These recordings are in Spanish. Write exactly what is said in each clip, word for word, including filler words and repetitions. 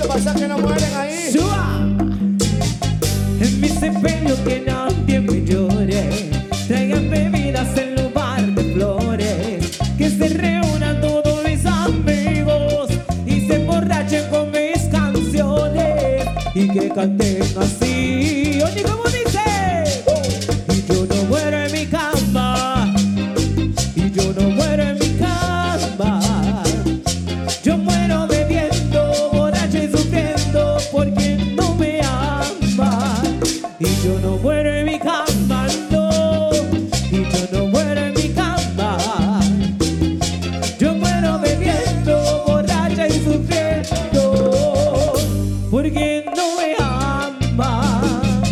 pasa que no mueren ahí. ¡Sua! En mis empeños que nadie me llore, traigan bebidas en lugar de flores, que se reúnan todos mis amigos y se emborrachen con mis canciones y que canten así. Oye, ¿cómo dice? Y yo no muero en mi cama, y yo no muero en mi cama, yo muero bebiendo, borracho y sufriendo porque no me ama. Y yo no muero en mi cama, no, y yo no muero en mi cama, yo muero bebiendo, borracha y sufriendo porque no me ama.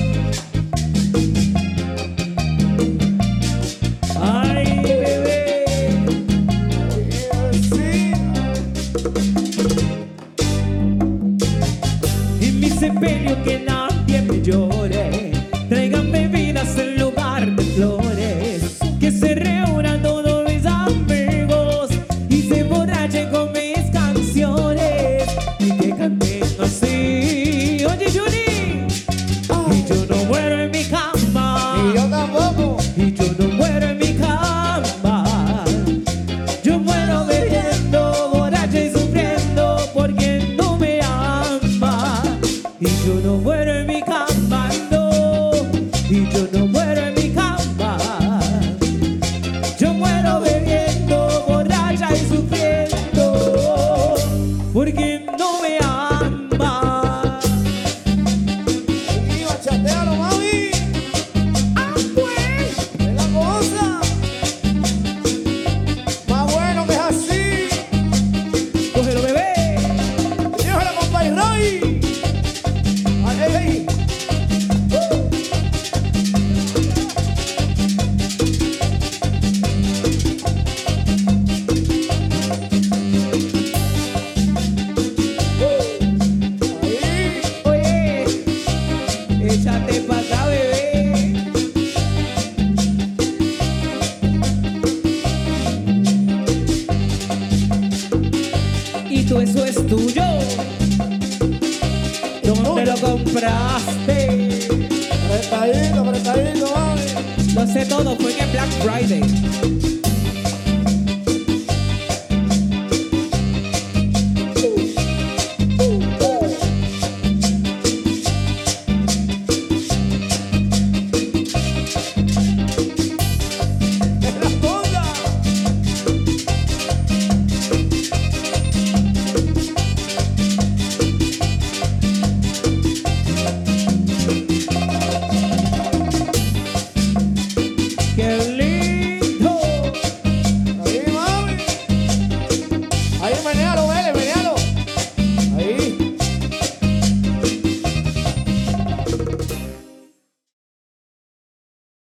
Ay, bebé. Sí. En mis empeños que nadie me llore, traigan bebidas en lugar de flores, que se reúnan todos mis amigos y se emborrachen con mis canciones y que canten así. Oye, Juni, y yo no muero en mi cama, Y yo tampoco. y yo no muero en mi cama, yo muero bebiendo, borracho y sufriendo porque no me ama. Y yo no muero en mi cama, no, y yo no muero en mi cama, yo muero bebiendo, borracha y sufriendo porque no me ama. Y bachatealo, mami. Ah, pues. Es la cosa. Más bueno que es así. Cógelo, bebé. Déjala, compa Roy. Ay, ay, ay. Ahí. Oye, échate pa' acá, bebé. Y tú eso es tuyo. ¿Dónde lo compraste? Apretadito, apretadito, mami. Lo sé todo, fue en el Black Friday.